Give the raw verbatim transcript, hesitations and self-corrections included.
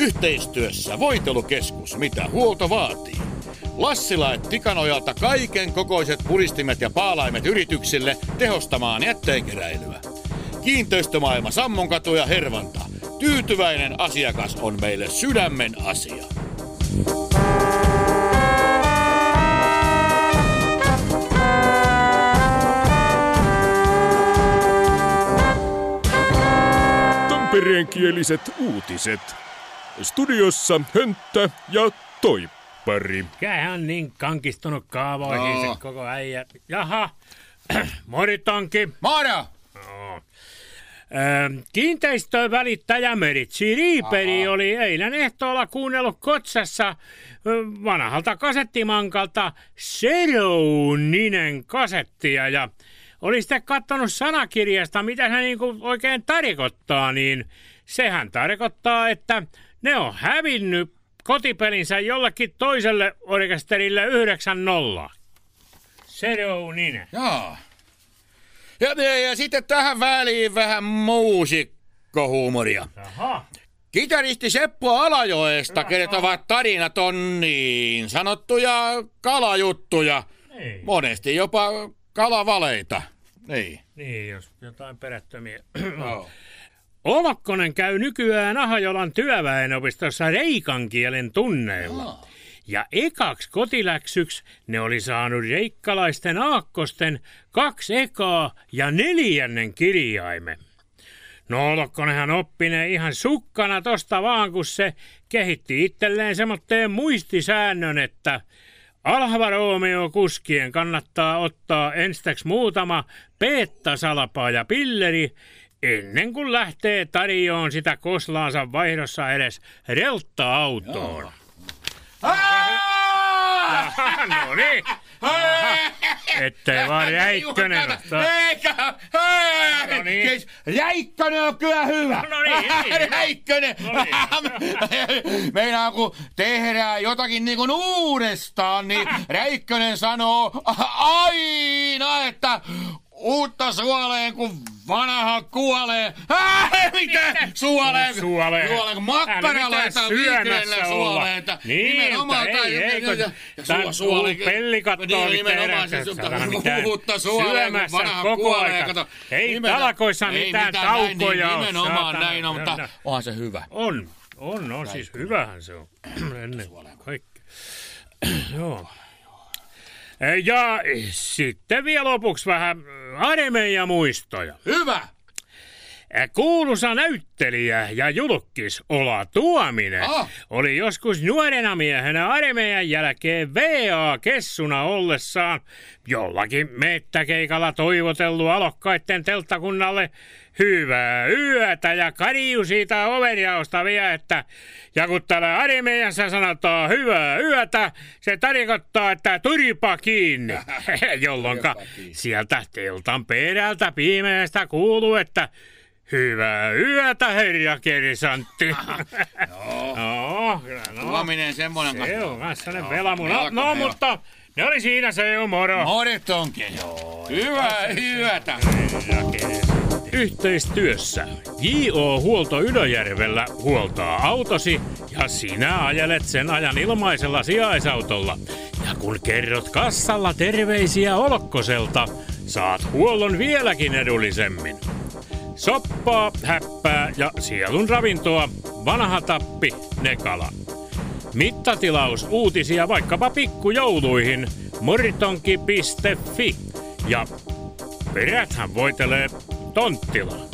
Yhteistyössä Voitelukeskus, mitä huolto vaatii. Lassila et Tikanojalta kaiken kokoiset puristimet ja paalaimet yrityksille tehostamaan jätteenkeräilyä. Kiinteistömaailma Sammonkatu ja Hervanta. Tyytyväinen asiakas on meille sydämen asia. Tampereenkieliset uutiset. Studiossa Hönttä ja Toippari. Mikähän on niin kankistunut kaavoihin se koko äijä. Jaha, Moritonki. Moro! No. Kiinteistön välittäjä Meritsi Riiperi Aha. oli eilen ehtoolla kuunnellut Kotsassa vanhalta kasettimankalta Zero-ninen kasettia ja oli sitten katsonut sanakirjasta, mitä se niinku oikein tarkoittaa, niin sehän tarkoittaa, että ne on hävinnyt kotipelinsä jollekin toiselle orkesterille yhdeksän nolla. Zero-ninen. Joo. Ja, ja, ja sitten tähän väliin vähän muusikkohuumoria. Aha. Kitaristi Seppo Alajoesta, kenet ovat tarinat on niin sanottuja kalajuttuja. Ei. Monesti jopa kalavaleita. Niin. Niin, jos jotain perättömiä. Oh. Olokkonen käy nykyään Ahajolan työväenopistossa reikan kielen tunneilla. Oh. Ja ekaksi kotiläksyksi ne oli saanut reikkalaisten aakkosten kaksi ekaa ja neljännen kirjaimen. No Olokkonenhan oppi ne ihan sukkana tosta vaan, kun se kehitti itselleen semmoitteen muistisäännön, että Alfa Romeo kuskien kannattaa ottaa enstäks muutama peettasalpaa ja pilleri ennen kuin lähtee tarjoon sitä koslaansa vaihdossa edes reltta-autoon. No niin. Ettei vaan Räikkönen ottaa. Eikä! No niin. Räikkönen on kyllä hyvä. No niin, niin. Räikkönen. No niin. Meinaan kun tehdään jotakin niin kuin uudestaan, niin Räikkönen sanoo aina, että uutta suoleen, kun vanha kuolee. Äh, mitä? Suoleen? Suoleen. Suoleen, kun makkara laitetaan viikreellä suoleen. Niin, nimenomaan. ei, ei, kun tämän suoleen. Pellikattoa niin, nimenomaan. Mitään uutta suoleen, kun vanha kuolee. Kato, ei talkoissa mitään taukoja ole. Nimenomaan näin on, mutta onhan se hyvä. On, on, on siis hyvähän se on. Ennen kaikkea. Joo. Ja sitten vielä lopuksi vähän armeijan muistoja. Hyvä! Kuuluisa näyttelijä ja julkkis Ola Tuominen ah. oli joskus nuorena miehenä armeijan jälkeen V A-kessuna ollessaan jollakin mettäkeikalla toivotellut alokkaitten telttakunnalle hyvää yötä ja karju siitä overiausta vielä, että ja kun täällä armeijassa sanotaan hyvää yötä, se tarkoittaa, että turpa kiinni, jolloinka sieltä teltan perältä pimeästä kuuluu, että hyvää yötä, herra kersantti. Joo. No, kyllä no. Tuominen semmoinen kanssa. Se on kanssa ne velamu. No, no mutta ne oli siinä se jo moro. Moritonkin. Joo. Hyvää yötä. Yhteistyössä J O-huolto Ylöjärvellä huoltaa autosi ja sinä ajelet sen ajan ilmaisella sijaisautolla. Ja kun kerrot kassalla terveisiä Olokkoselta, saat huollon vieläkin edullisemmin. Soppaa, häppää ja sielun ravintoa, vanha tappi, Nekala. Mittatilaus uutisia vaikkapa pikkujouluihin, moritonki piste fi ja peräthän voitelee Tonttila.